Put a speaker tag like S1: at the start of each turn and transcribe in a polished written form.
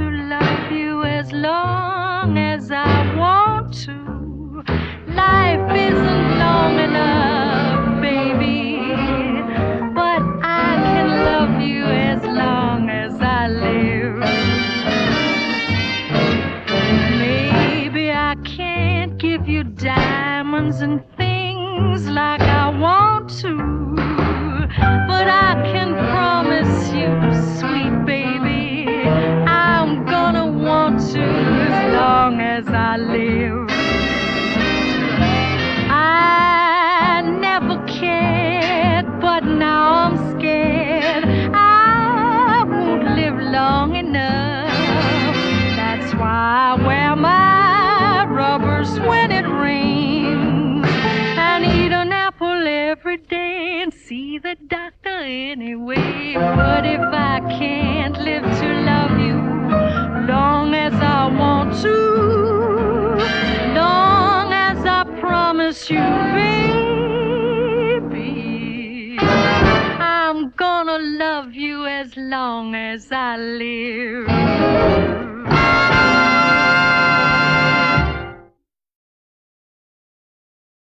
S1: to love you as long as I want to. Life isn't long enough, baby, but I can love you as long as I live. Maybe I can't give you diamonds and things like I want to, but I can promise you, sweet baby, I'm gonna want to as long as I live. I never cared, but now I'm scared I won't live long enough. That's why I wear my rubbers when it rains and eat an apple every day and see the doctor anyway. But if I can't live to love you long as I want to, long as I promise you, baby, I'm gonna love you as long as I live.